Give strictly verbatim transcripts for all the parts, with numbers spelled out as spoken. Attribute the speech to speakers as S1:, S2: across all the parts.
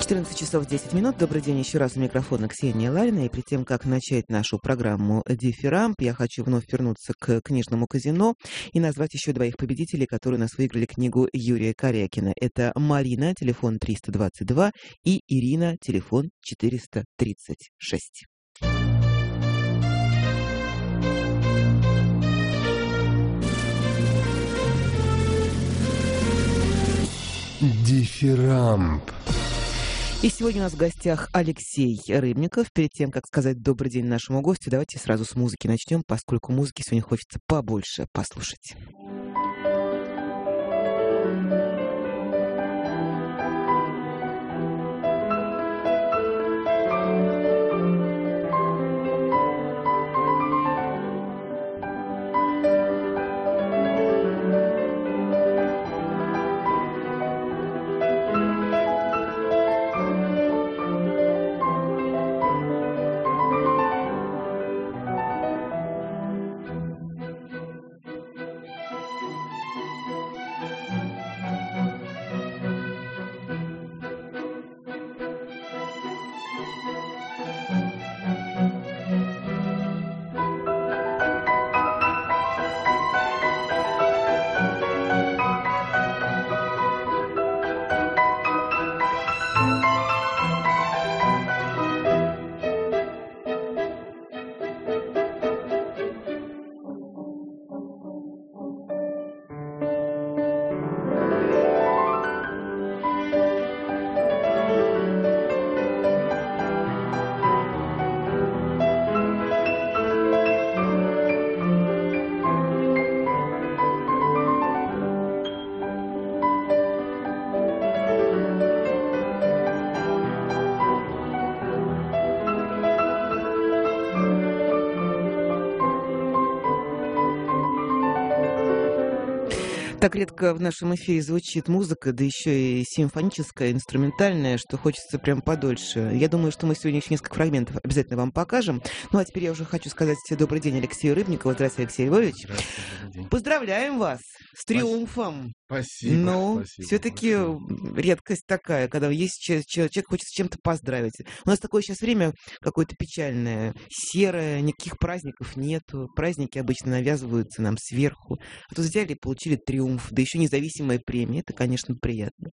S1: четырнадцать часов десять минут. Добрый день еще раз. У микрофона Ксения Ларина. И перед тем, как начать нашу программу «Дифирамб», я хочу вновь вернуться к книжному казино и назвать еще двоих победителей, которые у нас выиграли книгу Юрия Корякина. Это Марина, телефон триста двадцать два, и Ирина, телефон четыреста тридцать шесть.
S2: Дифирамб.
S1: И сегодня у нас в гостях Алексей Рыбников. Перед тем, как сказать добрый день нашему гостю, давайте сразу с музыки начнем, поскольку музыки сегодня хочется побольше послушать. Так редко в нашем эфире звучит музыка, да еще и симфоническая, инструментальная, что хочется прям подольше. Я думаю, что мы сегодня еще несколько фрагментов обязательно вам покажем. Ну а теперь я уже хочу сказать добрый день Алексею Рыбникову. Здравствуйте, Алексей Львович.
S3: Здравствуйте, добрый день.
S1: Поздравляем вас с триумфом.
S3: Спасибо.
S1: Ну,
S3: спасибо,
S1: все-таки
S3: спасибо.
S1: редкость такая, когда есть че- че- человек хочет с чем-то поздравить. У нас такое сейчас время какое-то печальное, серое, никаких праздников нету. Праздники обычно навязываются нам сверху. А тут взяли и получили триумф, да еще независимая премия. Это, конечно, приятно.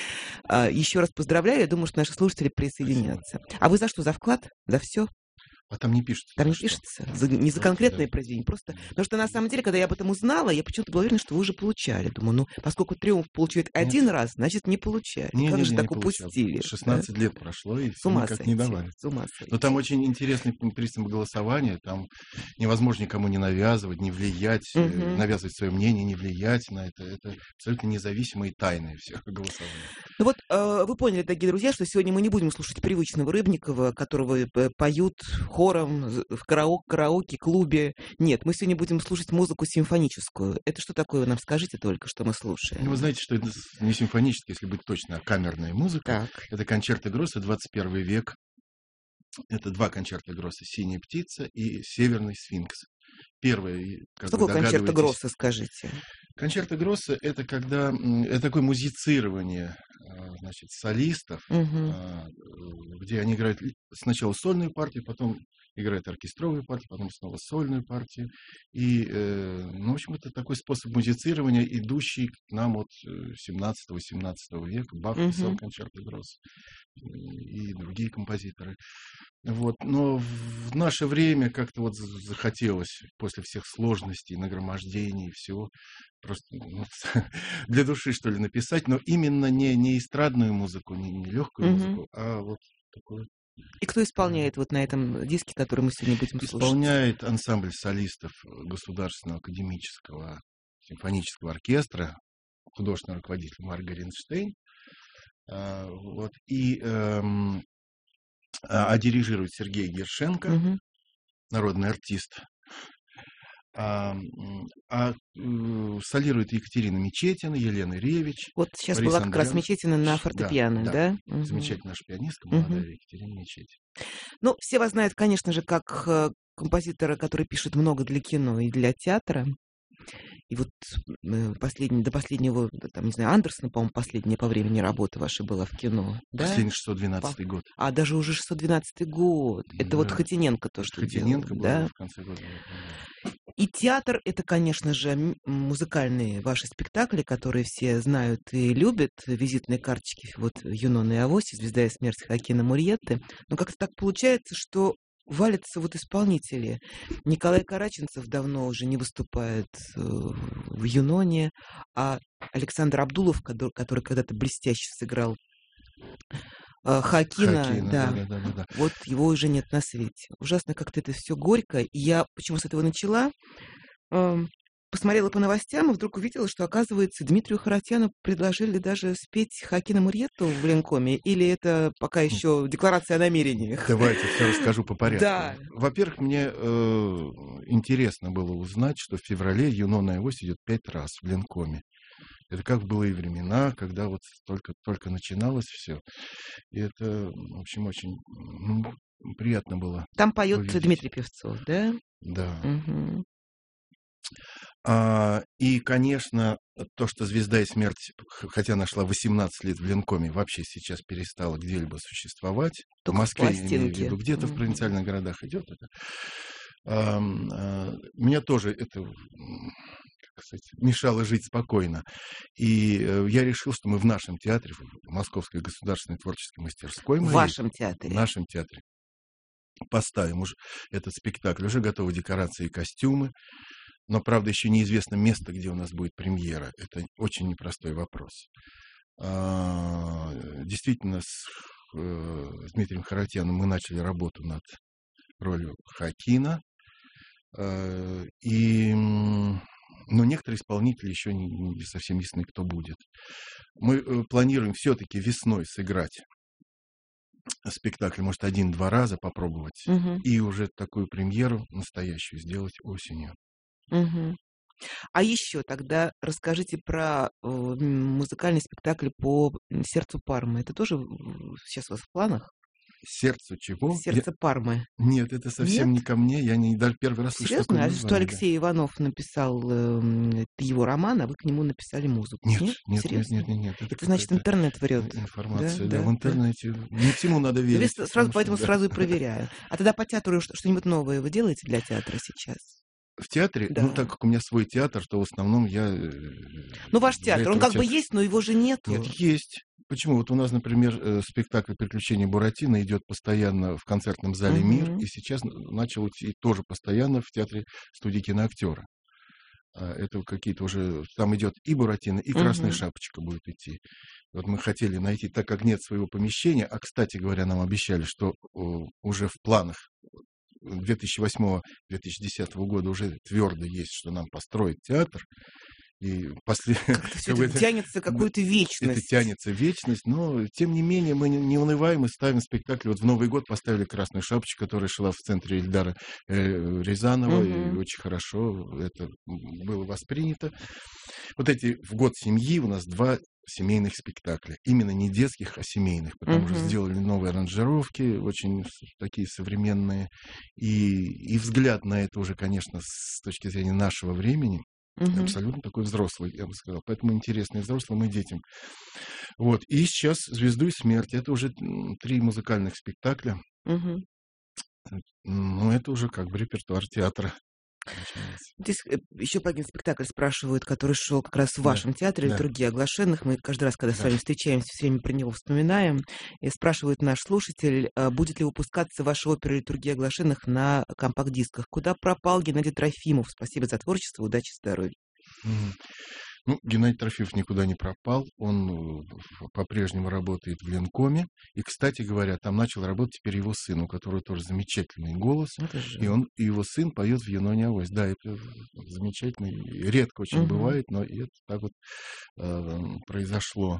S1: А, еще раз поздравляю. Я думаю, что наши слушатели присоединятся. А вы за что? За вклад? За все?
S3: А там не пишется.
S1: Там не
S3: за что.
S1: пишется? За- не за
S3: Просто,
S1: конкретное
S3: да.
S1: произведение, просто... Потому что, на самом деле, когда я об этом узнала, я почему-то была уверена, что вы уже получали. Думаю, ну, поскольку триумф получает
S3: Нет.
S1: один раз, значит, не получали.
S3: Не,
S1: Как
S3: не,
S1: же
S3: не,
S1: так
S3: не получал.
S1: упустили? да?
S3: шестнадцать лет прошло, и
S1: С
S3: всё
S1: ума
S3: никак
S1: сойти.
S3: не давали.
S1: С ума сойти.
S3: Но там очень интересный принцип голосования. Там невозможно никому не навязывать, не влиять, э,
S1: Мгм.
S3: навязывать свое мнение, не влиять на это. Это абсолютно независимое и тайное все голосование.
S1: Ну вот, э, вы поняли, дорогие друзья, что сегодня мы не будем слушать привычного Рыбникова, которого э, поют хором з- в караоке, караоке, клубе. Нет, мы сегодня будем слушать музыку симфоническую. Это что такое, вы нам скажите только, что мы
S3: Ну,
S1: слушаем.
S3: вы знаете, что это с- не симфоническая, если быть точно, а камерная музыка.
S1: Так.
S3: Это концерты Гросса, двадцать первый век. Это два концерта Гросса: «Синяя птица» и «Северный сфинкс». Первый, как
S1: Что
S3: вы
S1: такое концерто
S3: догадываетесь,
S1: Гросса, скажите?
S3: концерто Гросса — это когда м, это такое музицирование, а, значит, солистов,
S1: Мгм.
S3: а, э, где они играют ли- сначала сольную партию, потом играют оркестровую партию, потом снова сольную партию. И, э, ну, в общем, это такой способ музицирования, идущий к нам от семнадцатого-восемнадцатого века. Бах писал
S1: Мгм.
S3: концерты Гросса и другие композиторы. Вот. Но в наше время как-то вот з- захотелось после всех сложностей, нагромождений, всего, просто ну, для души, что ли, написать, но именно не, не эстрадную музыку, не, не легкую
S1: Мгм.
S3: музыку, а вот такую.
S1: И кто исполняет вот на этом диске, который мы сегодня будем слушать?
S3: Исполняет ансамбль солистов Государственного академического симфонического оркестра, художественный руководитель Марк Горенштейн. А, Вот. И эм, а а дирижирует Сергей Гершенко,
S1: Мгм.
S3: народный артист. А, м, а, э, солирует Екатерина Мечетина, Елена Ревич,
S1: Вот сейчас
S3: Борис
S1: была как раз
S3: Андрианович.
S1: Мечетина на
S3: Ш-
S1: фортепиано,
S3: да,
S1: да? Мгм.
S3: Замечательная наша пианистка,
S1: Мгм.
S3: молодая Екатерина Мечетина.
S1: Ну, все вас знают, конечно же, как э, композитора, который пишет много для кино и для театра. И вот э, последний, до последнего, там, не знаю, Андерсона, по-моему, последняя по времени работа ваша была в кино, да?
S3: Последний шестьсот двенадцатый год.
S1: А, даже уже шестьсот двенадцатый год. Это вот
S3: Да.
S1: Хотиненко то,
S3: Это
S1: что
S3: Хотиненко
S1: делал,
S3: был
S1: да?
S3: в конце года. Да.
S1: И театр — это, конечно же, м- музыкальные ваши спектакли, которые все знают и любят. Визитные карточки вот «Юнона и Авось», «Звезда и смерть» Хоакина Мурьетты. Но как-то так получается, что валятся вот исполнители. Николай Караченцев давно уже не выступает э, в «Юноне», а Александр Абдулов, кадо- который когда-то блестяще сыграл э, Хоакина,
S3: Хоккейно,
S1: да,
S3: да-да-да-да-да.
S1: вот его уже нет на свете. Ужасно как-то это все горько. И я почему с этого начала? Эм, Посмотрела по новостям и вдруг увидела, что, оказывается, Дмитрию Харатьяну предложили даже спеть Хоакина Мурьетту в Ленкоме, или это пока
S3: Хм.
S1: еще декларация о намерениях?
S3: Давайте все расскажу по порядку.
S1: Да.
S3: Во-первых, мне э, интересно было узнать, что в феврале «Юнона и Авось» идет пять раз в Ленкоме. Это как в былые времена, когда вот только, только начиналось все. И это, в общем, очень ну, приятно было
S1: Там поет
S3: увидеть.
S1: Дмитрий Певцов, да?
S3: Да.
S1: Мгм.
S3: А, и, конечно, то, что «Звезда и смерть», х- хотя она шла восемнадцать лет в Ленкоме, вообще сейчас перестала где-либо существовать.
S1: Только
S3: В
S1: в
S3: Москве, я имею в
S1: пластинке.
S3: виду, где-то в
S1: Мгм.
S3: провинциальных городах идет это. Ам, а, Меня тоже это, м, как сказать, мешало жить спокойно. И э, я решил, что мы в нашем театре, в Московской государственной творческой мастерской
S1: В
S3: моей,
S1: вашем
S3: в
S1: театре.
S3: нашем театре, поставим уже этот спектакль. Уже готовы декорации и костюмы. Но, правда, еще неизвестно место, где у нас будет премьера. Это очень непростой вопрос. А, Действительно, с, э, с Дмитрием Харатьяном мы начали работу над ролью Хоакина. Э, И, м, но некоторые исполнители еще не, не совсем ясны, кто будет. Мы э, планируем все-таки весной сыграть спектакль, может, один-два раза попробовать.
S1: Мгм.
S3: И уже такую премьеру настоящую сделать осенью.
S1: Мгм. А еще тогда расскажите про э, м, музыкальный спектакль по м, «Сердцу Пармы». Это тоже сейчас у вас в планах?
S3: Сердцу чего? Я-
S1: «Сердце Пармы».
S3: Нет, это совсем не
S1: Нет?
S3: ко мне. Я не, даже первый раз слышу такое
S1: Серьезно? А что
S3: название. Да.
S1: Алексей Иванов написал эм, это его роман, а вы к нему написали музыку?
S3: Нет,
S1: Нет?
S3: нет, нет,
S1: Серьезно?
S3: нет, нет, нет. Это
S1: Это значит,
S3: какая-то
S1: интернет врет.
S3: ин-
S1: Да,
S3: информация. Да,
S1: да,
S3: в
S1: да.
S3: интернете. Не всему надо
S1: Ну, я
S3: верить.
S1: с- сразу,
S3: Потому что,
S1: поэтому
S3: да.
S1: сразу и проверяю. А тогда по театру ш- что-нибудь новое вы делаете для театра сейчас?
S3: В театре, ну,
S1: Да.
S3: так как у меня свой театр, то в основном я э,
S1: Ну, ваш
S3: для
S1: театр, он
S3: этого
S1: как бы
S3: театра...
S1: есть, но его же нету.
S3: Нет, есть. Почему? Вот у нас, например, э, спектакль «Приключения Буратино» идет постоянно в концертном зале «Мир»,
S1: Мгм.
S3: и сейчас н- начал идти тоже постоянно в театре студии киноактера. А, Это какие-то уже... Там идет и Буратино, и Красная
S1: Мгм.
S3: Шапочка будет идти. Вот мы хотели найти, так как нет своего помещения, а, кстати говоря, нам обещали, что о, уже в планах две тысячи восьмого — две тысячи десятого года уже твердо есть, что нам построить театр. И после...
S1: Как-то все
S3: как бы
S1: это
S3: это,
S1: тянется
S3: да,
S1: какую-то
S3: это
S1: вечность.
S3: тянется в вечность, но тем не менее мы не, не унываем и ставим спектакль. Вот в Новый год поставили «Красную шапочку», которая шла в центре Эльдара э, Рязанова, и
S1: Мгм.
S3: очень хорошо это было воспринято. Вот эти в год семьи у нас два семейных спектакля. Именно не детских, а семейных, потому что
S1: Мгм.
S3: сделали новые аранжировки, очень с- такие современные. И, и взгляд на это уже, конечно, с точки зрения нашего времени,
S1: Мгм.
S3: абсолютно такой взрослый, я бы сказал. Поэтому интересный взрослым и детям. Вот. И сейчас «Звезду и смерть». Это уже м, три музыкальных спектакля.
S1: Мгм.
S3: Ну, это уже как бы репертуар театра начинается.
S1: Здесь еще по один спектакль спрашивают, который шел как раз в
S3: Да,
S1: вашем театре,
S3: да,
S1: «Литургия оглашенных». Мы каждый раз, когда с
S3: да.
S1: вами встречаемся, все время про него вспоминаем. И спрашивает наш слушатель, а будет ли выпускаться ваша опера «Литургия оглашенных» на компакт-дисках. Куда пропал Геннадий Трофимов? Спасибо за творчество, удачи, здоровья.
S3: Мгм. Ну, Геннадий Трофимов никуда не пропал. Он э, в- по-прежнему работает в Ленкоме. И, кстати говоря, там начал работать теперь его сын, у которого тоже замечательный голос.
S1: Это
S3: И,
S1: же.
S3: он, и его сын поет в «Юноне Авось». Да, это замечательно. и Редко очень
S1: Мгм.
S3: бывает, но и это так вот э, произошло.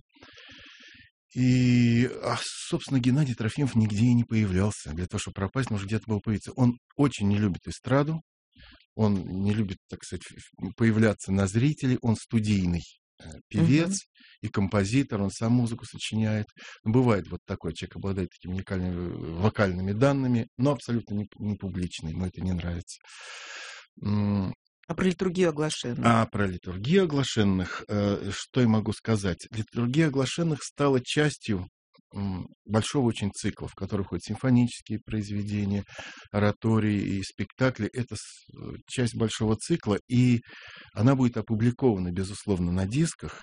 S3: И, а, собственно, Геннадий Трофимов нигде и не появлялся. Для того, чтобы пропасть, нужно где-то было появиться. Он очень не любит эстраду. Он не любит, так сказать, ф- появляться на зрителей. Он студийный э, певец
S1: Мгм.
S3: и композитор. Он сам музыку сочиняет. Бывает вот такой человек, обладает такими уникальными э, вокальными данными, но абсолютно не, не публичный. Ему это не нравится. М,
S1: А про литургию оглашенных?
S3: А про литургию оглашенных, э, что я могу сказать? Литургия оглашенных стала частью м, большого очень цикла, в который входят симфонические произведения, оратории и спектакли. Это с- э, часть большого цикла, и она будет опубликована, безусловно, на дисках,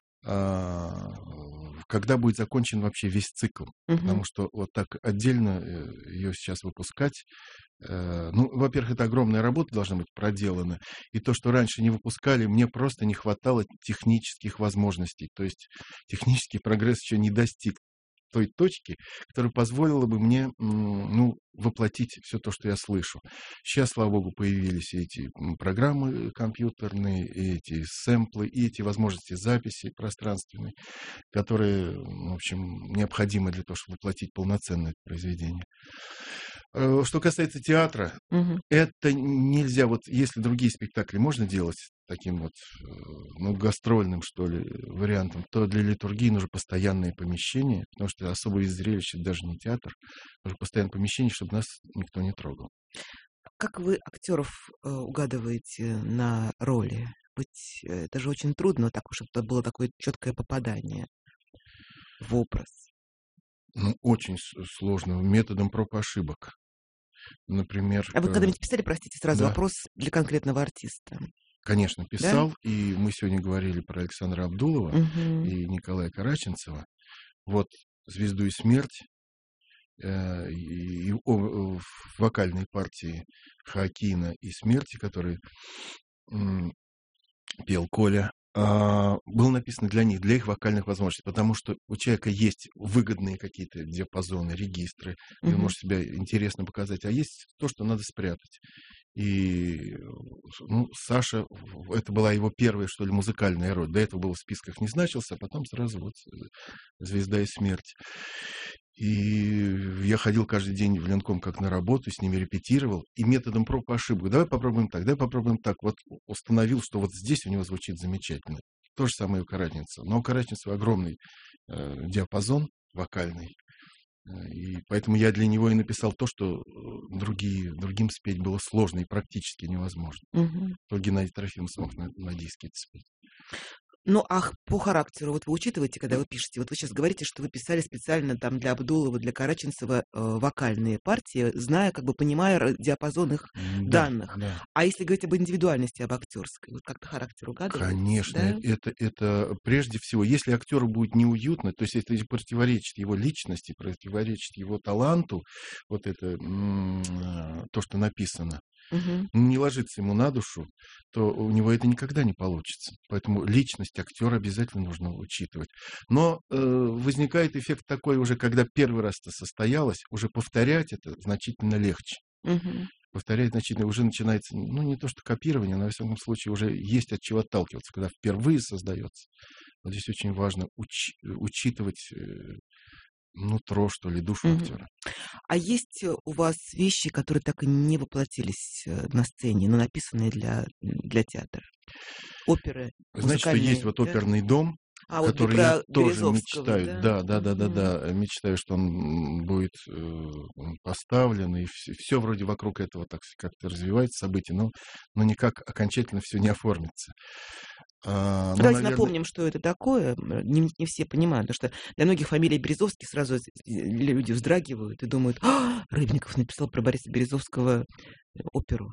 S3: а, когда будет закончен вообще весь цикл.
S1: Мгм.
S3: Потому что вот так отдельно ее сейчас выпускать, э, ну, во-первых, это огромная работа должна быть проделана. И то, что раньше не выпускали, мне просто не хватало технических возможностей. То есть технический прогресс еще не достиг той точки, которая позволила бы мне, м, ну, воплотить все то, что я слышу. Сейчас, слава богу, появились и эти м, программы компьютерные, и эти сэмплы, и эти возможности записи пространственной, которые, м, в общем, необходимы для того, чтобы воплотить полноценное произведение. Э, Что касается театра,
S1: Мгм.
S3: это нельзя, вот если другие спектакли можно делать таким вот, э, ну, гастрольным, что ли, вариантом, то для литургии нужно постоянное помещение, потому что особый вид зрелища это даже не театр, нужно постоянное помещение, чтобы нас никто не трогал.
S1: Как вы актеров э, угадываете на роли? Ведь э, это же очень трудно, так уж это было такое четкое попадание в образ.
S3: Ну, очень с- сложно, методом проб и ошибок. Например,
S1: А вы
S3: э,
S1: когда-нибудь писали, простите, сразу
S3: да,
S1: вопрос для конкретного артиста?
S3: конечно,
S1: Да?
S3: писал, и мы сегодня говорили про Александра Абдулова
S1: Мгм.
S3: и Николая Караченцева. Вот «Звезду и смерть», э, и, и о- в вокальной партии Хоакина и «Смерти», который м, пел Коля, а, был написан для них, для их вокальных возможностей, потому что у человека есть выгодные какие-то диапазоны, регистры, где он
S1: Мгм.
S3: может себя интересно показать, а есть то, что надо спрятать. И ну, Саша, в- это была его первая, что ли, музыкальная роль. До этого был в списках не значился, а потом сразу вот э, «Звезда и смерть». И я ходил каждый день в Ленком как на работу, с ними репетировал, и методом проб и ошибок. Давай попробуем так, давай попробуем так. Вот установил, что вот здесь у него звучит замечательно. То же самое у Караченцева. Но у Караченцева огромный э, диапазон вокальный. Э, И поэтому я для него и написал то, что э, другие, другим спеть было сложно и практически невозможно.
S1: Мгм.
S3: То Геннадий Трофимов смог на, на диске это спеть.
S1: Ну, ах, по характеру, вот вы учитываете, когда вы пишете, вот вы сейчас говорите, что вы писали специально там для Абдулова, для Караченцева э, вокальные партии, зная, как бы понимая р- диапазон их
S3: Да,
S1: данных.
S3: да.
S1: А если говорить об индивидуальности, об актерской, вот как-то характер угадывается,
S3: Конечно, э-
S1: да?
S3: это, это прежде всего, если актеру будет неуютно, то есть это противоречит его личности, противоречит его таланту, вот это м, а, то, что написано,
S1: Мгм.
S3: не ложится ему на душу, то у него это никогда не получится. Поэтому личность актера обязательно нужно учитывать. Но э, возникает эффект такой уже, когда первый раз это состоялось, уже повторять это значительно легче.
S1: Мгм.
S3: Повторять значительно уже начинается, ну, не то что копирование, но, во всяком случае, уже есть от чего отталкиваться, когда впервые создается. Вот здесь очень важно уч- учитывать э, нутро, что ли, душу
S1: Мгм.
S3: актера.
S1: А есть э, у вас вещи, которые так и не воплотились э, на сцене, но написанные для, для театра? Оперы,
S3: Значит, что есть
S1: музыкальные,
S3: вот
S1: да?
S3: оперный дом,
S1: А, вот вы
S3: который я
S1: про
S3: тоже
S1: Березовского,
S3: мечтаю,
S1: да?
S3: да, да, да, да,
S1: Мгм.
S3: да, мечтаю, что он м, будет э, поставлен, и все, вроде вокруг этого так с- как-то развивается событие, но, но никак окончательно все не оформится. А, ну,
S1: Давайте
S3: наверное,
S1: напомним, что это такое. М, Не, не все понимают, потому что для многих фамилия Березовский сразу с- с- люди вздрагивают и думают, а, Рыбников написал про Бориса Березовского э, оперу.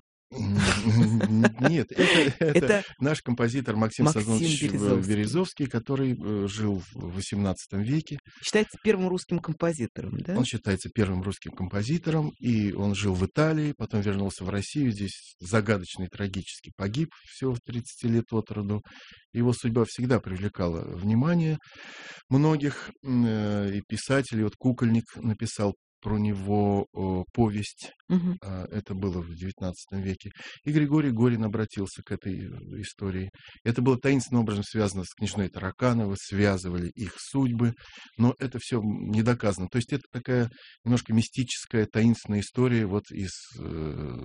S3: Нет, это, это
S1: Это
S3: наш композитор Максим
S1: Максим
S3: Сазонович
S1: Березовский.
S3: Березовский, который э, жил в восемнадцатом веке.
S1: Считается первым русским композитором, да?
S3: Он считается первым русским композитором, и он жил в Италии, потом вернулся в Россию, здесь загадочно и трагически погиб всего в тридцати лет от роду. Его судьба всегда привлекала внимание многих м, э, и писателей. Вот Кукольник написал про него о, повесть.
S1: Мгм.
S3: А, Это было в девятнадцатом веке. И Григорий Горин обратился к этой э, истории. Это было таинственным образом связано с княжной Таракановой, связывали их судьбы, но это все не доказано. То есть это такая немножко мистическая, таинственная история вот из, э,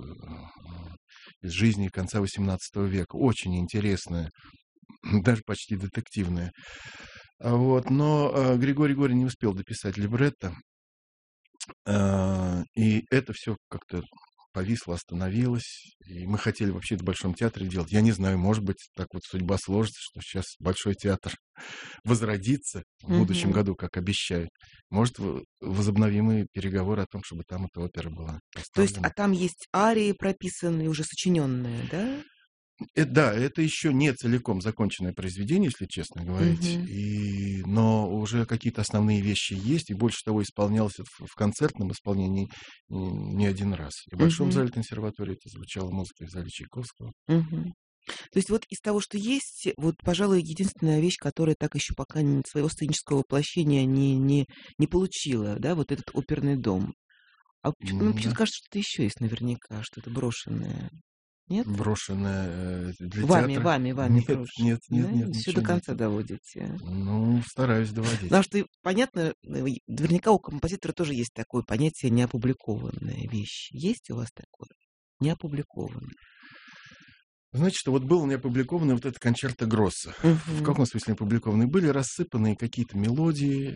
S3: из жизни конца восемнадцатого века. Очень интересная, даже почти детективная. А Вот. Но э, Григорий Горин не успел дописать либретто, э, и это все как-то повисла, остановилась. И мы хотели вообще это в Большом театре делать. Я не знаю, может быть, так вот судьба сложится, что сейчас Большой театр возродится в будущем
S1: Мгм.
S3: году, как обещают. Может, в- возобновим и переговоры о том, чтобы там эта опера была
S1: То есть, а
S3: поставлена.
S1: там есть арии прописанные, уже сочиненные, да?
S3: Э, да, это еще не целиком законченное произведение, если честно говорить.
S1: Мгм.
S3: И, но уже какие-то основные вещи есть, и больше того, исполнялось это в, в концертном исполнении м, не один раз. И в Большом
S1: Мгм.
S3: зале консерватории это звучала музыка, и в зале Чайковского.
S1: Мгм. То есть вот из того, что есть, вот, пожалуй, единственная вещь, которая так еще пока н своего сценического воплощения не не не получила, да, вот этот оперный дом. А поч ну,
S3: М,
S1: почему-то
S3: Да,
S1: кажется, что-то еще есть наверняка, что-то брошенное. Нет?
S3: брошенное э, для
S1: Вами
S3: театра.
S1: вами вами
S3: Нет,
S1: брошено,
S3: нет, нет,
S1: да?
S3: нет,
S1: Всё до
S3: ничего
S1: конца
S3: нету.
S1: доводите.
S3: Ну, стараюсь
S1: Потому
S3: доводить.
S1: что, понятно, э, и наверняка у композитора тоже есть такое понятие неопубликованная вещь. Есть у вас такое? Неопубликованное.
S3: Значит, вот был не опубликованный вот этот концерто Гросса. В
S1: Мгм.
S3: каком смысле не опубликованный? Были рассыпанные какие-то мелодии,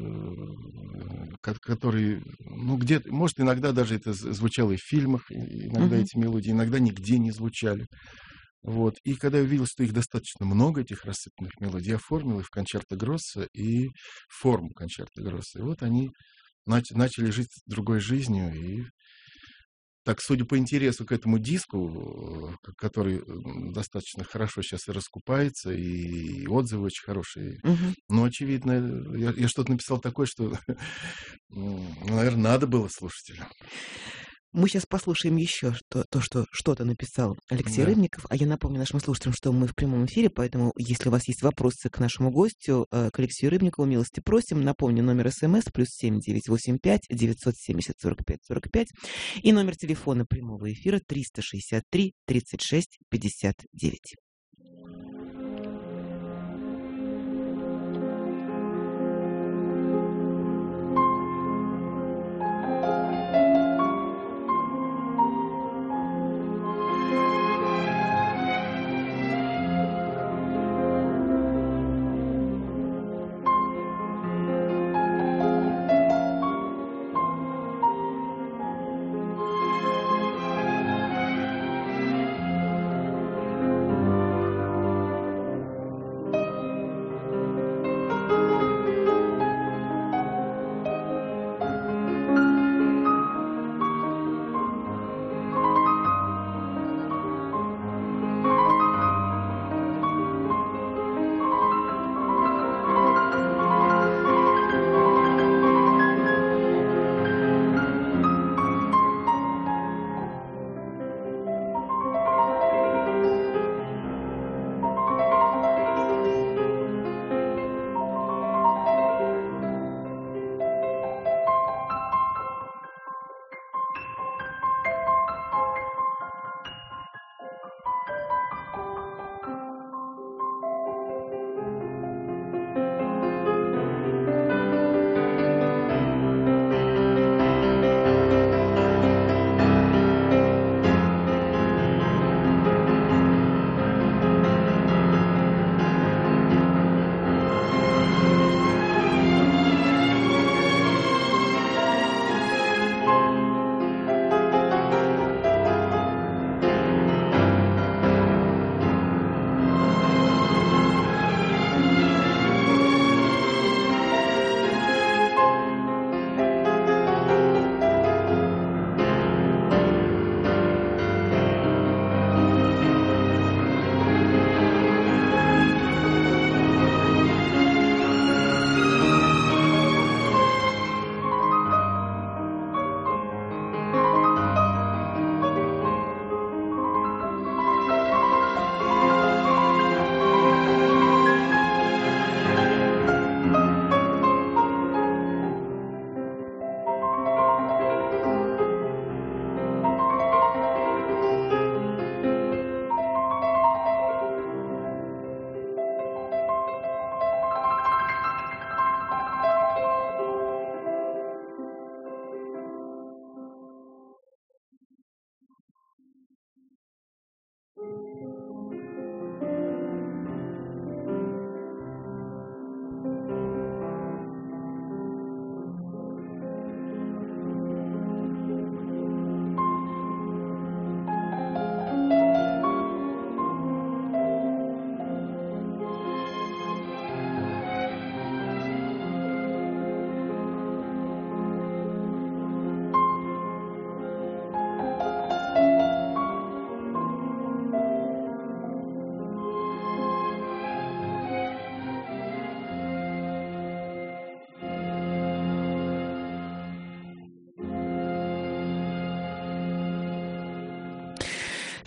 S3: э, ко- которые, ну, где-то, может, иногда даже это з- звучало и в фильмах, и иногда
S1: Мгм.
S3: эти мелодии, иногда нигде не звучали. Вот. И когда я увидел, что их достаточно много, этих рассыпанных мелодий, я оформил их в концерто Гросса и в форму концерта Гросса. И вот они нач- начали жить другой жизнью, и так, судя по интересу к этому диску, э, к который, м, достаточно хорошо сейчас и раскупается, и отзывы очень хорошие.
S1: Мгм.
S3: Но, очевидно, э, я я что-то написал такое, что, наверное, надо было слушателям.
S1: Мы сейчас послушаем еще что то, что что-то написал Алексей
S3: Да.
S1: Рыбников. А я напомню нашим слушателям, что мы в прямом эфире, поэтому если у вас есть вопросы к нашему гостю, э, к Алексею Рыбникову, милости просим. Напомню, номер СМС плюс семь девять восемь пять девятьсот семьдесят сорок пять сорок пять и номер телефона прямого эфира триста шестьдесят три тридцать шесть пятьдесят девять.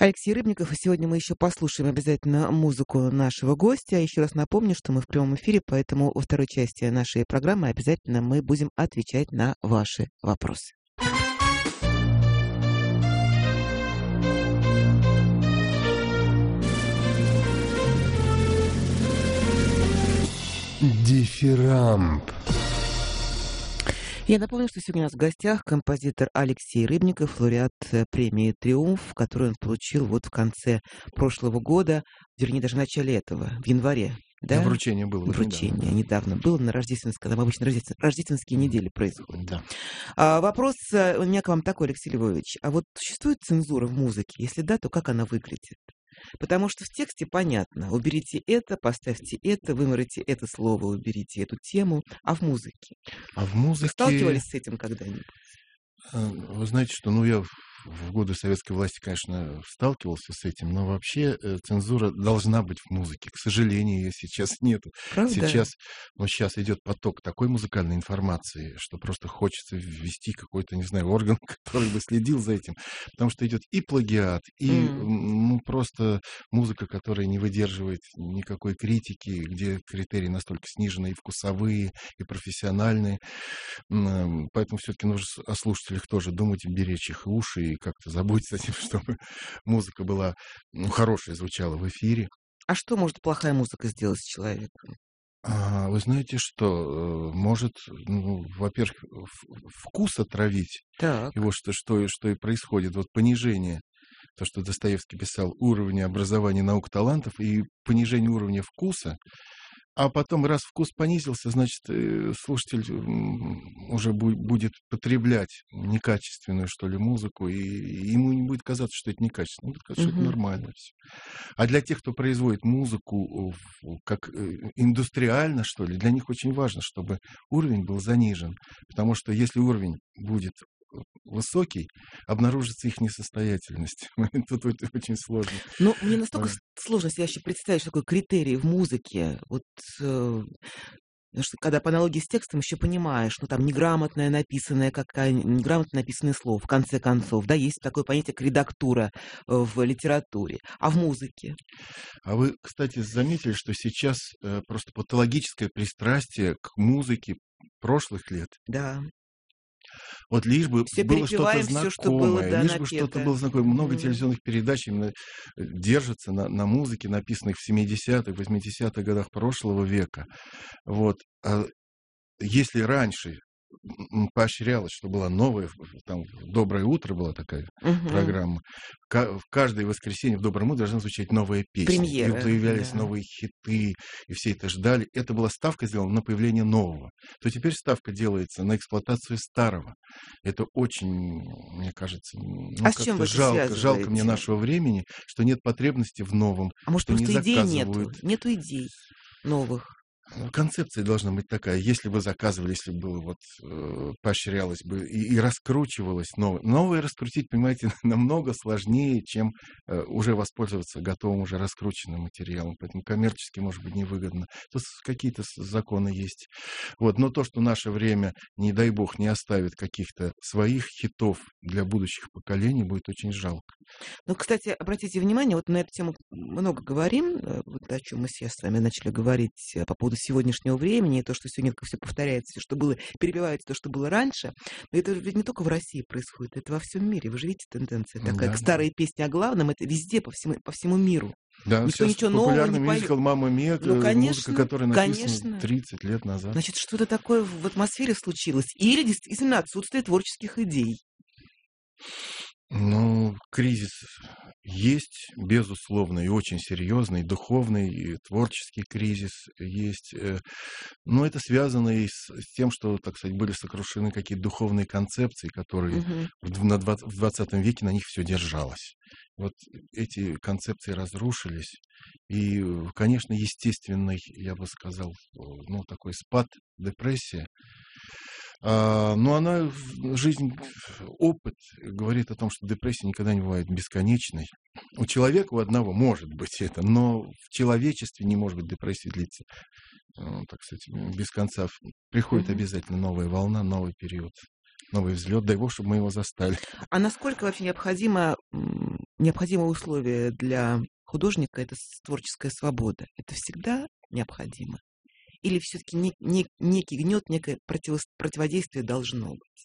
S1: Алексей Рыбников, и сегодня мы еще послушаем обязательно музыку нашего гостя. Еще раз напомню, что мы в прямом эфире, поэтому во второй части нашей программы обязательно мы будем отвечать на ваши вопросы.
S2: Дифирамб.
S1: Я напомню, что сегодня у нас в гостях композитор Алексей Рыбников, лауреат премии «Триумф», которую он получил вот в конце прошлого года, вернее, даже в начале этого, в январе. Да?
S3: Да, вручение было.
S1: Вручение недавно. недавно было на рождественское, там обычно рождествен, рождественские недели происходят.
S3: Да.
S1: А, вопрос у меня к вам такой, Алексей Львович. А вот существует цензура в музыке? Если да, то как она выглядит? Потому что в тексте понятно, уберите это, поставьте это, выморите это слово, уберите эту тему, а в музыке?
S3: А в музыке...
S1: Вы сталкивались с этим когда-нибудь?
S3: Вы знаете, что, ну, я в годы советской власти, конечно, сталкивался с этим, но вообще цензура должна быть в музыке. К сожалению, ее сейчас нету.
S1: Правда?
S3: Сейчас, ну, сейчас идет поток такой музыкальной информации, что просто хочется ввести какой-то, не знаю, орган, который бы следил за этим. Потому что идет и плагиат, и
S1: Mm.
S3: ну, просто музыка, которая не выдерживает никакой критики, где критерии настолько снижены и вкусовые, и профессиональные. М, Поэтому все-таки нужно с- о слушателях тоже думать, и беречь их уши, и как-то заботиться о том, чтобы музыка была, ну, хорошая, звучала в эфире.
S1: А что может плохая музыка сделать с человеком?
S3: А, Вы знаете, что э, может, ну, во-первых, в- вкус отравить,
S1: Так.
S3: и вот что, что, и- что и происходит, вот понижение, то, что Достоевский писал, уровня образования наук талантов и понижение уровня вкуса, а потом, раз вкус понизился, значит, э, слушатель м, уже бу- будет потреблять некачественную, что ли, музыку, и и ему не будет казаться, что это некачественно, ему будет казаться, что это
S1: Мгм.
S3: нормально всё. А для тех, кто производит музыку в- как э, индустриально, что ли, для них очень важно, чтобы уровень был занижен. Потому что если уровень будет э, высокий, обнаружится их несостоятельность. Тут вот очень сложно.
S1: Ну, мне настолько
S3: Ой.
S1: с- сложно себе вообще представить, что такое критерий в музыке. Вот, э, потому что когда по аналогии с текстом еще понимаешь, ну, там, неграмотное написанное, какая неграмотно написанное слово, в конце концов, да, есть такое понятие, как редактура э, в литературе. А в музыке?
S3: А вы, кстати, заметили, что сейчас э, просто патологическое пристрастие к музыке прошлых лет.
S1: Да.
S3: Вот лишь бы
S1: Все
S3: было что-то
S1: перепеваем все, что было,
S3: знакомое,
S1: да,
S3: лишь бы что-то
S1: напето.
S3: было знакомое. Много
S1: Мгм.
S3: телевизионных передач именно э, держатся на, на музыке, написанных в семидесятых, восьмидесятых годах прошлого века. Вот. А если раньше м, поощрялось, что была новая, там, «Доброе утро» была такая
S1: Мгм.
S3: программа, ка- в каждое воскресенье в «Добром утре» должна звучать новая песня. И
S1: Премьера,
S3: появлялись
S1: да.
S3: новые хиты, и все это ждали. Это была ставка сделана на появление нового. То теперь ставка делается на эксплуатацию старого. Это очень, мне кажется, ну,
S1: А с чем
S3: как-то
S1: вы это
S3: жалко, жалко мне
S1: связываете?
S3: нашего времени, что нет потребности в новом,
S1: А может,
S3: что не
S1: просто идей нету?
S3: заказывают.
S1: Нету идей новых.
S3: Ну, концепция должна быть такая. Если бы заказывали, если бы вот э, поощрялось бы и, и раскручивалось новое. Новое раскрутить, понимаете, намного сложнее, чем э, уже воспользоваться готовым, уже раскрученным материалом. Поэтому коммерчески, может быть, невыгодно. Тут с- какие-то с- законы есть. Вот. Но то, что наше время, не дай бог, не оставит каких-то своих хитов для будущих поколений, будет очень жалко.
S1: Ну, кстати, обратите внимание, вот на эту тему много говорим, э, вот о чем мы сейчас с вами начали говорить э, по поводу сегодняшнего времени, и то, что сегодня все повторяется, все, что было, перебивается то, что было раньше. Но это ведь не только в России происходит, это во всем мире. Вы же видите, тенденция такая.
S3: Да.
S1: К старые песни о главном, это везде, по всему, по всему миру.
S3: Да,
S1: Никто
S3: сейчас
S1: ничего нового
S3: популярный
S1: не поет.
S3: мюзикл «Мамма Мия»,
S1: Ну,
S3: э, музыка,
S1: конечно,
S3: которая написана
S1: конечно.
S3: тридцать лет назад.
S1: Значит, что-то такое в атмосфере случилось. Или действительно отсутствие творческих идей.
S3: Ну, кризис есть, безусловно, и очень серьезный, духовный, и творческий кризис есть. э, Но это связано и с, с тем, что, так сказать, были сокрушены какие-то духовные концепции, которые
S1: Мгм.
S3: в, дв- на двадцать в двадцатом веке на них все держалось. Вот эти концепции разрушились. И, э, конечно, естественный, я бы сказал, э, ну, такой спад, депрессия. А, но она, в- жизнь, опыт говорит о том, что депрессия никогда не бывает бесконечной. У человека, у одного может быть это, но в человечестве не может быть депрессии длиться, э, так сказать, без конца. Приходит
S1: Мгм.
S3: обязательно новая волна, новый период, новый взлет. Дай бог, чтобы мы его застали.
S1: А насколько вообще необходимо м, необходимое условие для художника — это с творческая свобода. Это всегда необходимо? Или все-таки не, не- некий гнет, некое противос- противодействие должно быть?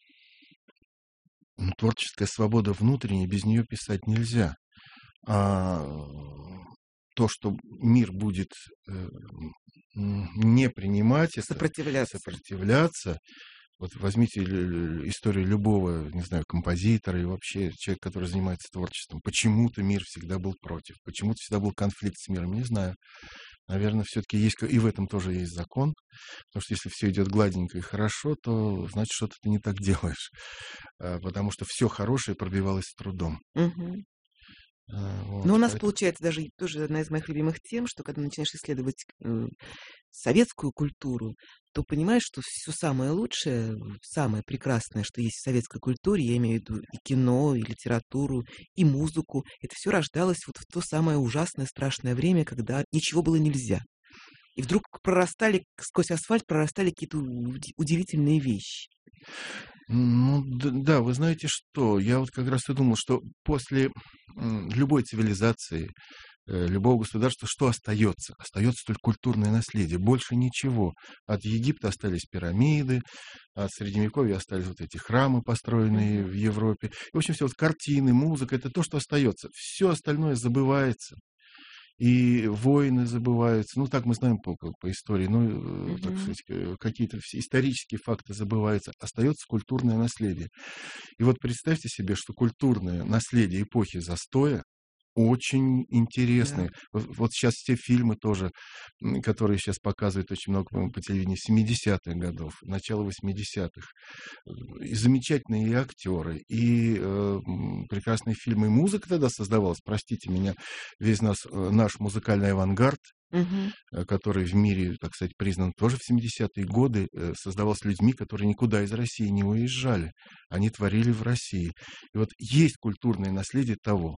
S3: Ну, творческая свобода внутренняя, без нее писать нельзя. А то, что мир будет э, м, не принимать это,
S1: Сопротивляться.
S3: сопротивляться. Вот возьмите лю- лю- историю любого, не знаю, композитора и вообще человека, который занимается творчеством. Почему-то мир всегда был против, почему-то всегда был конфликт с миром, не знаю. Наверное, все-таки есть, ка- и в этом тоже есть закон, потому что если все идет гладенько и хорошо, то значит, что-то ты не так делаешь. А, потому что все хорошее пробивалось с трудом.
S1: Мгм.
S3: А, вот,
S1: Но у нас
S3: поэтому...
S1: получается даже и тоже одна из моих любимых тем, что когда начинаешь исследовать э, советскую культуру, то понимаешь, что все самое лучшее, самое прекрасное, что есть в советской культуре, я имею в виду и кино, и литературу, и музыку, это все рождалось вот в то самое ужасное, страшное время, когда ничего было нельзя. И вдруг прорастали, сквозь асфальт прорастали какие-то уди- удивительные вещи.
S3: Ну, д- да, вы знаете что, я вот как раз и думал, что после м, любой цивилизации, э, любого государства, что остается? Остается только культурное наследие, больше ничего. От Египта остались пирамиды, от Средневековья остались вот эти храмы, построенные
S1: Мгм.
S3: в Европе. И, в общем, все вот картины, музыка, это то, что остается. Все остальное забывается. И войны забываются. Ну, так мы знаем по, по, по истории. Ну, э, так
S1: Мгм.
S3: сказать, э, какие-то все исторические факты забываются. Остается культурное наследие. И вот представьте себе, что культурное наследие эпохи застоя очень
S1: Да.
S3: интересные. Вот, вот сейчас все фильмы тоже, м, которые сейчас показывают очень много по, по телевидению, семидесятых годов, начало восьмидесятых. И замечательные и актеры, и э, м, прекрасные фильмы, и музыка тогда создавалась. Простите меня, весь нас, э, наш музыкальный авангард,
S1: Мгм.
S3: э, который в мире, так сказать, признан тоже в семидесятые годы, э, создавался людьми, которые никуда из России не уезжали. Они творили в России. И вот есть культурное наследие того.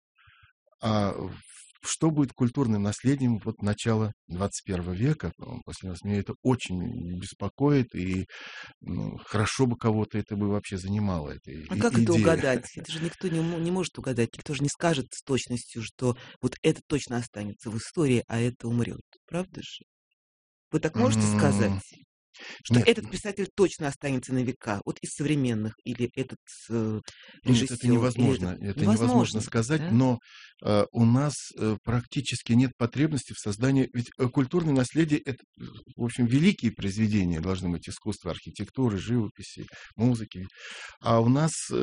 S3: А в- что будет культурным наследием вот начала двадцать первого века? э, После нас меня это очень беспокоит, и ну, хорошо бы кого-то это бы вообще занимало, эта
S1: А
S3: и-
S1: как это
S3: идея.
S1: угадать? Это же никто не, мо- не может угадать, никто же не скажет с точностью, что вот это точно останется в истории, а это умрет. Правда же? Вы так можете сказать,
S3: М,
S1: что
S3: Нет,
S1: этот писатель точно останется на века, вот из современных, или этот э,
S3: нет, это
S1: режиссер, или этот...
S3: невозможно. Это невозможно
S1: Невозможно,
S3: сказать,
S1: да?
S3: но э, у нас э, практически нет потребности в создании. Ведь э, культурное наследие это, э, в общем, великие произведения должны быть искусства, архитектуры, живописи, музыки. А у нас э,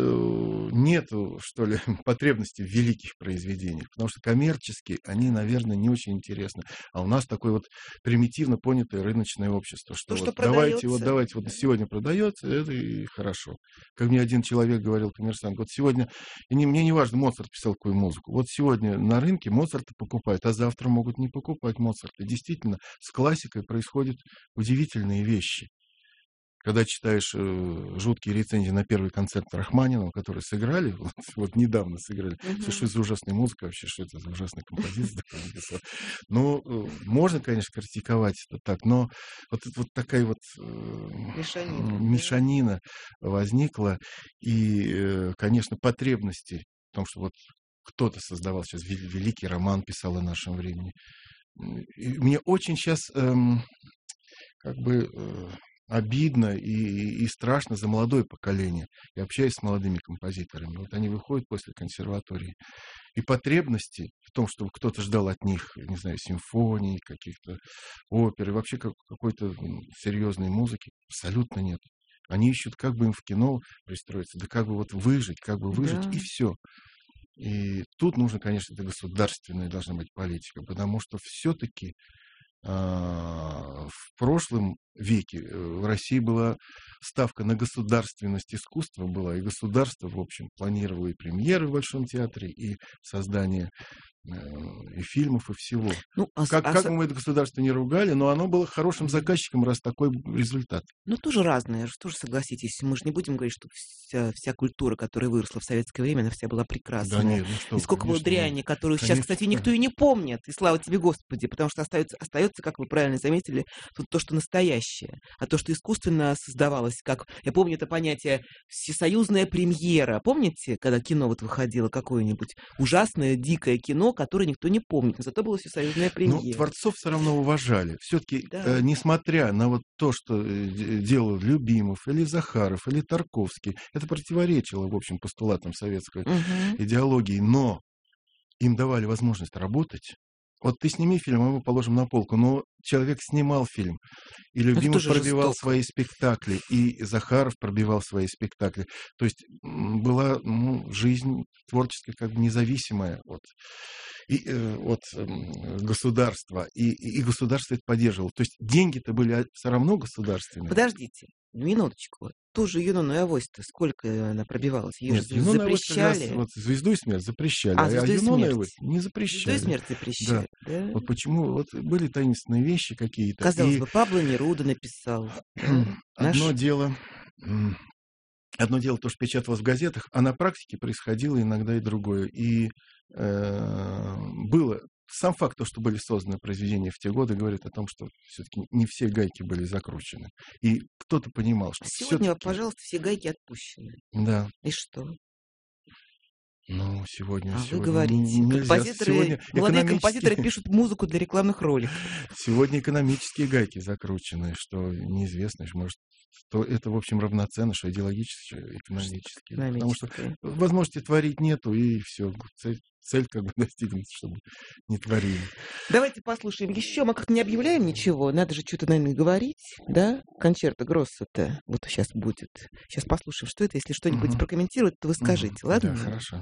S3: нету, что ли, потребности в великих произведениях, потому что коммерчески они, наверное, не очень интересны. А у нас такое вот примитивно понятое рыночное общество, что
S1: То,
S3: вот
S1: что
S3: давайте, вот
S1: продается,
S3: давайте, вот
S1: да.
S3: сегодня продается, это и хорошо. Как мне один человек говорил, коммерсант, вот сегодня, и не, мне не важно, Моцарт писал какую музыку, вот сегодня на рынке Моцарта покупают, а завтра могут не покупать Моцарта. Действительно, с классикой происходят удивительные вещи. Когда читаешь э, жуткие рецензии на первый концерт Рахманинова, который сыграли, вот, вот недавно сыграли, что, что
S1: Мгм.
S3: это за ужасная музыка вообще, что это за ужасный композитор такой написал. Ну, э, можно, конечно, критиковать это так, но вот, это вот такая вот э,
S1: Мешанина,
S3: м,
S1: да.
S3: мешанина возникла, и, э, конечно, потребности в том, что вот кто-то создавал сейчас вел- великий роман, писал о нашем времени. М, и мне очень сейчас как бы э, обидно и, и страшно за молодое поколение. Я общаюсь с молодыми композиторами. Вот они выходят после консерватории. И потребности в том, чтобы кто-то ждал от них, не знаю, симфоний, каких-то опер, и вообще как, какой-то м, серьезной музыки, абсолютно нет. Они ищут, как бы им в кино пристроиться, да как бы вот выжить, как бы выжить,
S1: Да.
S3: и все. И тут нужно, конечно, это государственная должна быть политика, потому что все-таки а, в прошлом веке э, в России была ставка на государственность искусства была, и государство, в общем, планировало и премьеры в Большом театре, и создание э, и фильмов, и всего.
S1: Ну, а, с-
S3: Как,
S1: а
S3: как
S1: с-
S3: мы это государство не ругали, но оно было хорошим
S1: Мгм.
S3: заказчиком, раз такой результат.
S1: ну, тоже разное, ж- тоже согласитесь. Мы же не будем говорить, что вся, вся культура, которая выросла в советское время, она вся была
S3: Да
S1: прекрасная.
S3: нет, ну что
S1: И
S3: вы,
S1: сколько было
S3: конечно, ну,
S1: дряни, которую сейчас,
S3: конечно,
S1: кстати, никто и не помнит. И слава тебе, Господи, потому что остается, остается, как вы правильно заметили, тут то, что настоящее. А то, что искусственно создавалось, как, я помню это понятие «всесоюзная премьера». Помните, когда кино вот выходило какое-нибудь ужасное, дикое кино, которое никто не помнит, но зато была всесоюзная
S3: но
S1: премьера.
S3: творцов все равно уважали. Все-таки,
S1: Да.
S3: несмотря на вот то, что э, де- делал Любимов или Захаров или Тарковский, это противоречило, в общем, постулатам советской
S1: Мгм.
S3: идеологии, но им давали возможность работать. Вот ты сними фильм, а мы положим на полку. Но человек снимал фильм. И
S1: Это
S3: Любимов
S1: тоже
S3: пробивал
S1: жестоко.
S3: свои спектакли, и Захаров пробивал свои спектакли. То есть м, была ну, жизнь творческая как бы независимая от, и, э, от м, государства. И, и, и государство это поддерживало. То есть деньги-то были все равно государственные.
S1: Подождите, минуточку. Ту же Юнону и Авось-то сколько она пробивалась? Ее же
S3: Нет, Юнона и Авось как раз
S1: запрещали.
S3: вот «Звезду и смерть» запрещали,
S1: А,
S3: а, а
S1: «Звезду и
S3: Юнона и
S1: смерть».
S3: Авось не
S1: «Звезду и
S3: запрещали.
S1: смерть»
S3: Да.
S1: запрещали, да?
S3: Вот почему вот были таинственные вещи какие-то.
S1: Казалось
S3: И
S1: бы, Пабло Неруда написал, да?
S3: одно
S1: Наш...
S3: дело, м, одно дело то, что печаталось в газетах, а на практике происходило иногда и другое. И э, было сам факт, то, что были созданы произведения в те годы, говорит о том, что все-таки не все гайки были закручены. И кто-то понимал,
S1: А
S3: что
S1: сегодня,
S3: все-таки,
S1: пожалуйста, все гайки отпущены.
S3: да,
S1: И что?
S3: ну, сегодня,
S1: А вы
S3: сегодня
S1: говорите,
S3: н- нельзя.
S1: композиторы,
S3: Сегодня
S1: молодые
S3: экономически,
S1: композиторы пишут музыку для рекламных роликов.
S3: сегодня экономические гайки закручены, что неизвестно, что может, то это, в общем, равноценно, что идеологические, экономические. Потому что
S1: Экономические.
S3: возможности творить нету, и все, цель, цель как бы достигнута, чтобы не творили.
S1: Давайте послушаем еще. Мы как-то не объявляем ничего. Надо же что-то, наверное, говорить, да? Концерта Гросса-то вот сейчас будет. Сейчас послушаем, что это. Если что-нибудь
S3: Мгм.
S1: прокомментировать, то вы
S3: Мгм.
S1: скажите,
S3: Да,
S1: ладно?
S3: хорошо.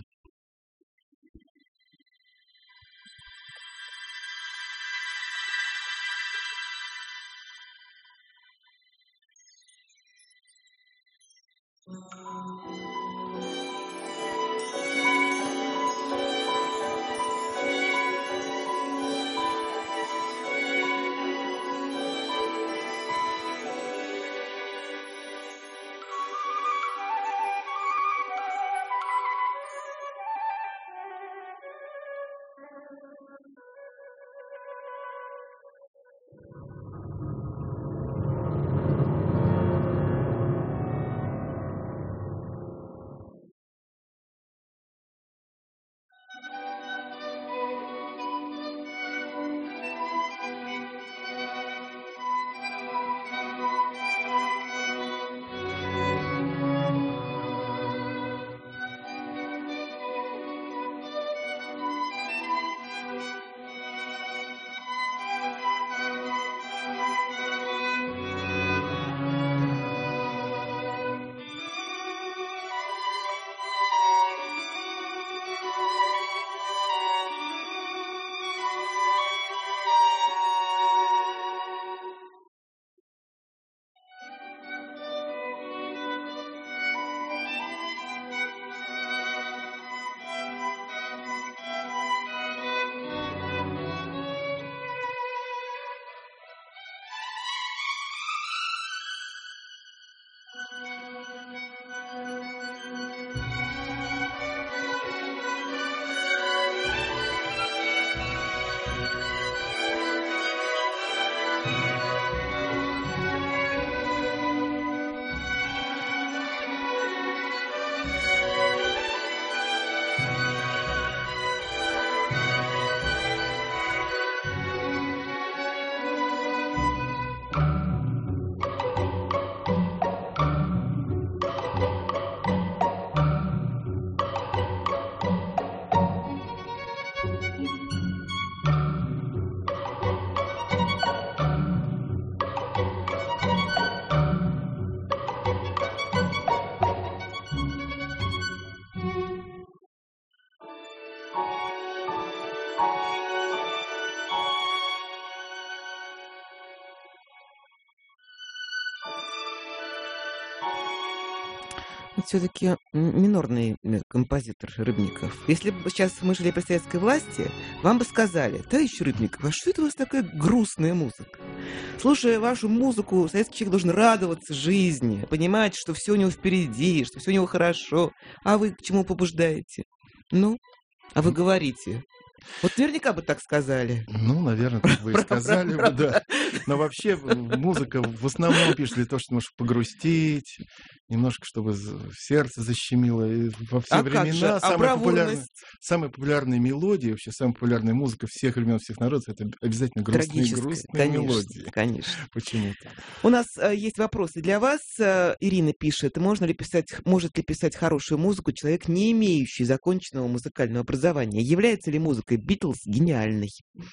S1: все-таки минорный э, композитор Рыбников. Если бы сейчас мы жили при советской власти, вам бы сказали: товарищ Рыбников, а что это у вас такая грустная музыка? Слушая вашу музыку, советский человек должен радоваться жизни, понимать, что все у него впереди, что все у него хорошо. А вы к чему побуждаете? Ну, а вы говорите. Вот наверняка бы так сказали.
S3: Ну, наверное, так бы и
S1: Правда,
S3: сказали бы,
S1: правда.
S3: да. Но вообще э, музыка в основном пишет для того, чтобы немножко погрустить, немножко, чтобы з- сердце защемило. И во все
S1: А как же?
S3: времена
S1: А
S3: самая популярная,
S1: бравурность?
S3: самая популярная мелодия, вообще самая популярная музыка всех времен, всех народов, это обязательно грустные,
S1: Трагическая,
S3: грустные
S1: конечно,
S3: мелодии.
S1: конечно.
S3: Почему-то.
S1: У нас э, есть вопросы для вас. Э, Ирина пишет: можно ли писать, может ли писать хорошую музыку человек, не имеющий законченного музыкального образования? Является ли музыка Битлз гениальной?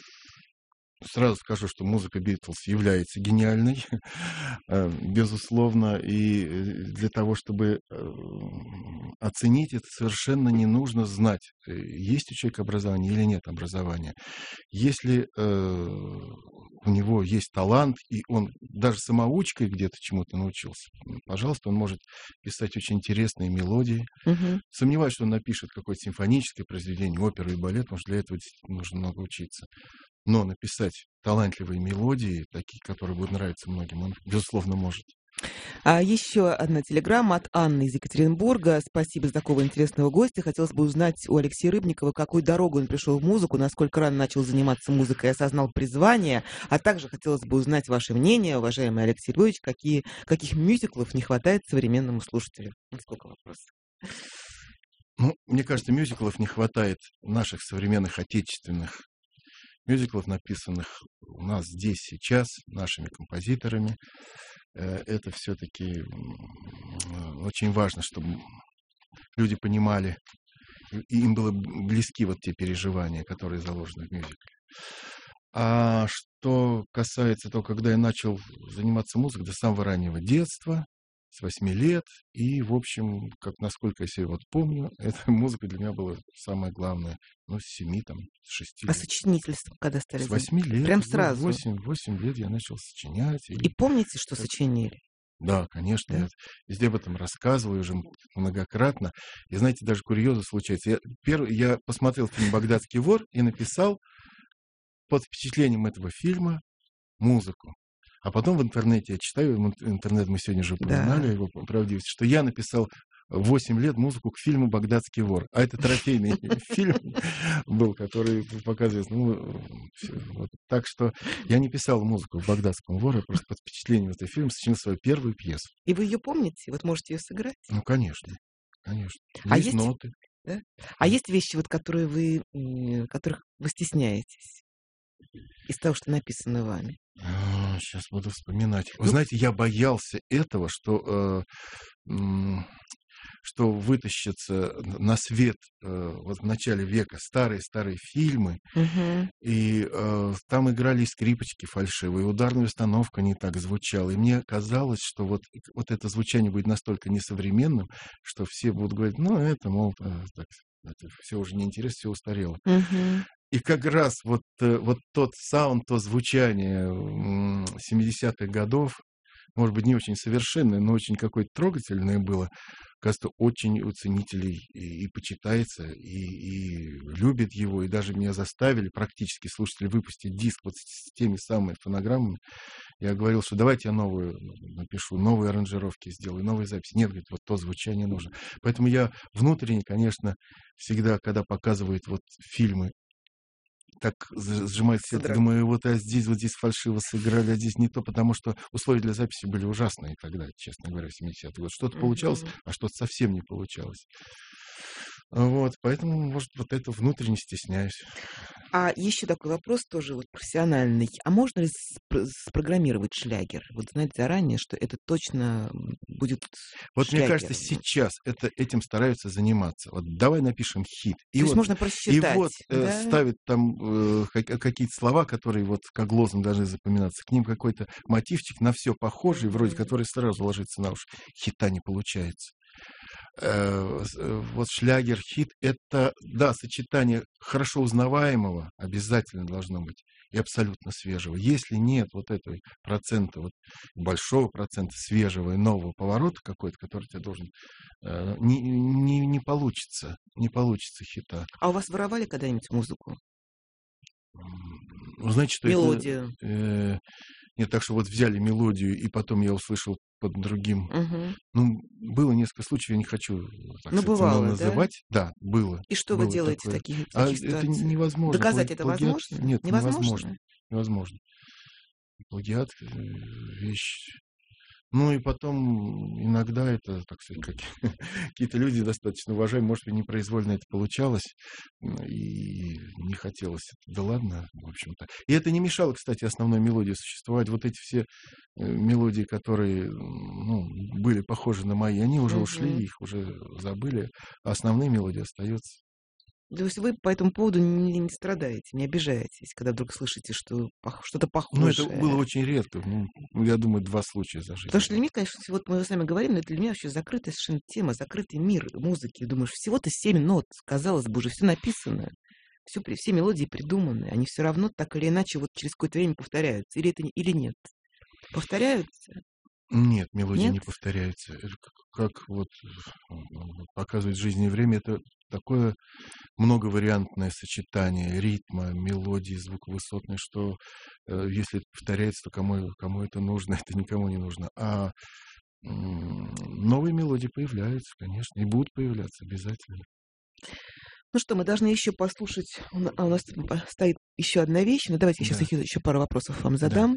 S3: Сразу скажу, что музыка Битлз является гениальной, э, безусловно, и э, для того, чтобы э, оценить это, совершенно не нужно знать, э, есть у человека образование или нет образования. Если э, у него есть талант, и он даже самоучкой где-то чему-то научился, м, пожалуйста, он может писать очень интересные мелодии.
S1: Мгм.
S3: Сомневаюсь, что он напишет какое-то симфоническое произведение, оперу и балет, потому что для этого действительно нужно много учиться. Но написать талантливые мелодии, такие, которые будут нравиться многим, он, безусловно, может.
S1: А еще одна телеграмма от Анны из Екатеринбурга. Спасибо за такого интересного гостя. Хотелось бы узнать у Алексея Рыбникова, какой дорогой он пришел в музыку, насколько рано начал заниматься музыкой и осознал призвание. А также хотелось бы узнать ваше мнение, уважаемый Алексей Львович, какие, каких мюзиклов не хватает современному слушателю. Ну, сколько вопросов?
S3: Ну, мне кажется, мюзиклов не хватает наших современных отечественных мюзиклов, написанных у нас здесь сейчас нашими композиторами. Э, Это все-таки очень важно, чтобы люди понимали, и им было близки вот те переживания, которые заложены в мюзикле. А что касается того, когда я начал заниматься музыкой, до самого раннего детства, с восьми лет, и, в общем, как насколько я себе вот помню, эта музыка для меня была самое главное, ну, с семи, там, с шести
S1: А
S3: лет.
S1: сочинительством когда стали
S3: С
S1: заниматься?
S3: восьми лет,
S1: Прям
S3: в
S1: сразу.
S3: восемь, восемь лет я начал сочинять.
S1: И
S3: И,
S1: помните, что
S3: как-
S1: сочинили?
S3: да, конечно,
S1: Да?
S3: я везде об этом рассказываю уже м- многократно. И, знаете, даже курьезы случаются. Я, первый, я посмотрел фильм «Багдадский вор» и написал под впечатлением этого фильма музыку. А потом в интернете я читаю, м, интернет мы сегодня уже упоминали,
S1: Да.
S3: его правдивость, что я написал в восемь лет музыку к фильму «Багдадский вор». А это трофейный фильм был, который показывает. Ну, всё, вот. Так что я не писал музыку к «Багдадскому вору», я просто под впечатлением этого фильма сочинил свою первую пьесу.
S1: И вы ее помните? Вот можете ее сыграть?
S3: Ну, конечно, конечно.
S1: А
S3: Есть
S1: есть,
S3: ноты.
S1: да? А есть вещи, вот, которые вы, м, которых вы стесняетесь из того, что написано вами?
S3: Сейчас буду вспоминать. Вы
S1: Ну,
S3: знаете, я боялся этого, что э, м, что вытащатся н- на свет э, вот в начале века старые-старые фильмы,
S1: мгм.
S3: и э, там играли скрипочки фальшивые, ударная установка не так звучала. И мне казалось, что вот, вот это звучание будет настолько несовременным, что все будут говорить, ну, это, мол, э, так, это все уже неинтересно, все устарело.
S1: Мгм.
S3: И как раз вот, э, вот тот саунд, то звучание м, семидесятых годов, может быть, не очень совершенное, но очень какое-то трогательное было, кажется, очень у ценителей и, и почитается, и, и любят его, и даже меня заставили практически слушатели выпустить диск вот с, с теми самыми фонограммами. Я говорил, что давайте я новую напишу, новые аранжировки сделаю, новые записи. Нет, говорит, вот то звучание нужно. Поэтому я внутренне, конечно, всегда, когда показывают вот фильмы, так з- сжимает сердце,
S1: Содрог-
S3: думаю, вот а здесь, вот здесь фальшиво сыграли, а здесь не то, потому что условия для записи были ужасные тогда, честно говоря, в семидесятые годы. Что-то получалось,
S1: Мгм.
S3: а что-то совсем не получалось. Вот, поэтому, может, вот это внутренне стесняюсь.
S1: А еще такой вопрос тоже вот профессиональный. А можно ли спро- спрограммировать шлягер? Вот знать заранее, что это точно м, будет
S3: Вот мне кажется,
S1: шлягер.
S3: сейчас это, этим стараются заниматься. Вот давай напишем хит.
S1: То
S3: И
S1: есть
S3: вот,
S1: можно
S3: и
S1: просчитать,
S3: вот э,
S1: да?
S3: ставят там э, ка- какие-то слова, которые вот как лозунг должны запоминаться. К ним какой-то мотивчик на все похожий, вроде
S1: Мгм.
S3: который сразу ложится на уши. Хита не получается. Э, с- э, вот шлягер, хит — это, да, сочетание хорошо узнаваемого обязательно должно быть и абсолютно свежего. Если нет вот этого процента, вот большого процента свежего и нового поворота какой-то, который тебе должен, э, не, не, не получится, не получится хита.
S1: А у вас воровали когда-нибудь музыку?
S3: Вы знаете, что
S1: Мелодию?
S3: это... Э, нет, так что вот взяли мелодию, и потом я услышал под другим.
S1: Угу.
S3: Ну, было несколько случаев, я не хочу, так
S1: Ну,
S3: сказать,
S1: бывало, да?
S3: называть. Да, было.
S1: И что вы
S3: Было
S1: делаете в
S3: такое.
S1: таких, в
S3: А
S1: таких
S3: это
S1: ситуациях?
S3: невозможно.
S1: Доказать
S3: Пла-
S1: это
S3: Плагиат...
S1: возможно?
S3: Нет, невозможно.
S1: Невозможно?
S3: Невозможно. Плагиат э, вещь. Ну и потом иногда это, так сказать, как- какие-то люди достаточно уважаемые, может быть, непроизвольно это получалось, м, и не хотелось. Да ладно, в общем-то. И это не мешало, кстати, основной мелодии существовать. Вот эти все э, мелодии, которые, м, ну, были похожи на мои, они уже ушли,
S1: Мгм.
S3: их уже забыли, а основные мелодии остаются.
S1: То есть вы по этому поводу не, не страдаете, не обижаетесь, когда вдруг слышите, что пох- что-то
S3: Но это было
S1: похожее.
S3: очень редко. Ну, я думаю, два случая за жизнь.
S1: Потому что для меня, конечно, вот мы с вами говорим, но это для меня вообще закрытая совершенно тема, закрытый мир музыки. Думаешь, всего-то семь нот, казалось бы, уже все написано, все, все мелодии придуманы, они все равно так или иначе вот через какое-то время повторяются. Или это не- или нет? Повторяются?
S3: Нет, мелодии
S1: Нет?
S3: не повторяются. Это как, как вот э, показывает жизнь и время, это такое многовариантное сочетание ритма, мелодии, звуковысотной, что э, если это повторяется, то кому, кому это нужно, это никому не нужно. А м, новые мелодии появляются, конечно, и будут появляться обязательно.
S1: Ну что, мы должны еще послушать. У на- а у нас тут по- стоит еще одна вещь. Ну, давайте я сейчас
S3: Да,
S1: еще пару вопросов вам
S3: да.
S1: задам.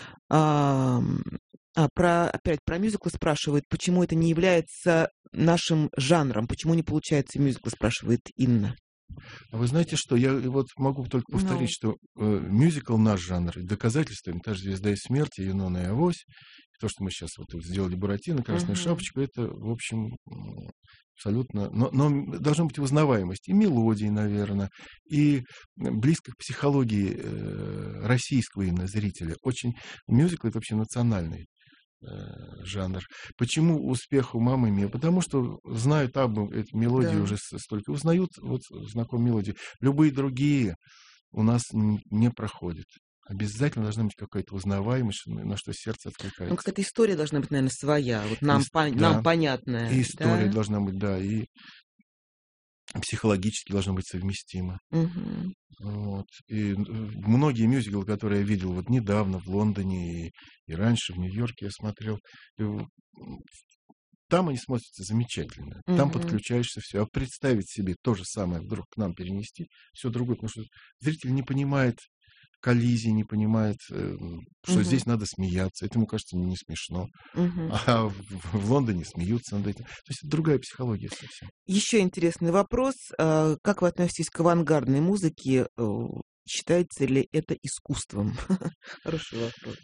S1: А, м, а, про, опять про мюзиклы спрашивают, почему это не является нашим жанром, почему не получается мюзикл, спрашивает Инна.
S3: А вы знаете что, я и вот могу только
S1: Ну,
S3: повторить, что э, мюзикл наш жанр, и доказательство им та же «Звезда из смерти», «Юнона и Авось», то, что мы сейчас вот тут сделали «Буратино», «Красную
S1: мгм.
S3: шапочку», это, в общем, м, абсолютно... Но, но м- должна быть узнаваемость и мелодии, наверное, и м, близко к психологии э, российского именно зрителя. Очень... Мюзикл — это вообще национальный э, жанр. Почему успех у «Мамы Миа»? Потому что знают об эти мелодии
S1: Да.
S3: уже с- столько, узнают вот знакомые мелодии. Любые другие у нас н- не проходят. Обязательно должна быть какая-то узнаваемость, на на что сердце
S1: Ну,
S3: откликается.
S1: какая-то история должна быть, наверное, своя, вот
S3: И,
S1: нам,
S3: с-
S1: пон- нам
S3: да, и
S1: понятная,
S3: история
S1: да?
S3: должна быть, да, и психологически должна быть совместима.
S1: Мгм.
S3: Вот. И э, многие мюзиклы, которые я видел вот недавно в Лондоне и, и раньше в Нью-Йорке я смотрел, и в- м, там они смотрятся замечательно. Там
S1: Мгм.
S3: подключаешься все. А представить себе то же самое вдруг к нам перенести, все другое. Потому что зритель не понимает коллизии, не понимает, э, что
S1: Мгм.
S3: здесь надо смеяться. Это ему кажется не смешно.
S1: Мгм.
S3: А в, в Лондоне смеются над этим. То есть это другая психология совсем.
S1: Еще интересный вопрос. а, Как вы относитесь к авангардной музыке? э, Считается ли это искусством? Хороший вопрос.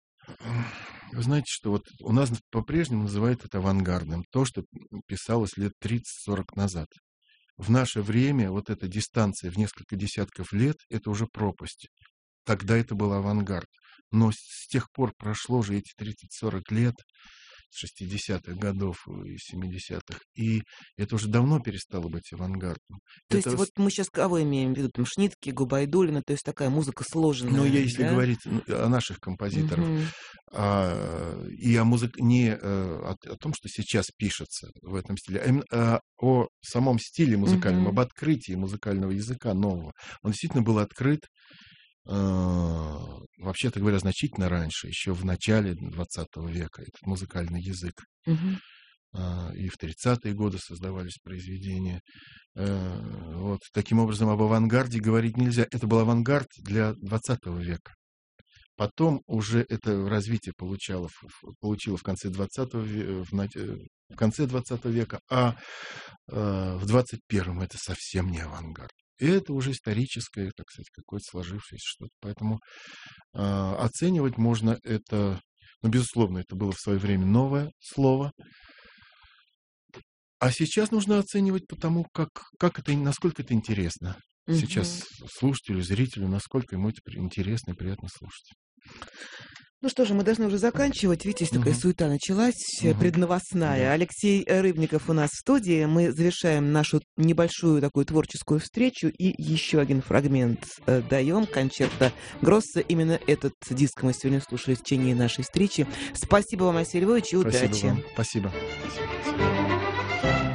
S3: Вы знаете, что вот у нас по-прежнему называют это авангардным. То, что писалось лет тридцать-сорок назад. В наше время вот эта дистанция в несколько десятков лет — это уже пропасть. Тогда это был авангард. Но с с тех пор прошло же эти тридцать-сорок лет, с шестидесятых годов и семидесятых, и это уже давно перестало быть авангардом.
S1: То есть
S3: Это,
S1: вот
S3: с-
S1: мы сейчас кого имеем в виду? Там Шнитке, Губайдулина, то есть такая музыка
S3: ну, я
S1: сложенная,
S3: если
S1: да?
S3: говорить ну, о наших композиторах,
S1: Мгм.
S3: а, и о музык... не э, о, о том, что сейчас пишется в этом стиле, а именно а, о самом стиле музыкальном, об
S1: Мгм.
S3: открытии музыкального языка нового. Он действительно был открыт, э, вообще-то говоря, значительно раньше, еще в начале двадцатого века, этот музыкальный язык.
S1: Мгм.
S3: А, И в тридцатые годы создавались произведения. Э, Вот. Таким образом, об авангарде говорить нельзя. Это был авангард для двадцатого века. Потом уже это развитие получало, в- в- получило в конце двадцатого века, в, нач- э, в конце двадцатого века, а э, в двадцать первом это совсем не авангард. И это уже историческое, так сказать, какое-то сложившееся что-то. Поэтому э, оценивать можно это, ну, безусловно, это было в свое время новое слово. А сейчас нужно оценивать по тому, как, как это, насколько это интересно.
S1: Мгм.
S3: Сейчас слушателю, зрителю, насколько ему это при- интересно и приятно слушать.
S1: Ну что же, мы должны уже заканчивать. Видите, такая
S3: Мгм.
S1: суета началась,
S3: Мгм.
S1: предновостная.
S3: Да.
S1: Алексей Рыбников у нас в студии. Мы завершаем нашу небольшую такую творческую встречу. И еще один фрагмент э, даем. Концерта Гросса. Именно этот диск мы сегодня слушали в течение нашей встречи. Спасибо вам, Алексей Львович, и
S3: Спасибо
S1: удачи.
S3: вам. Спасибо. Спасибо.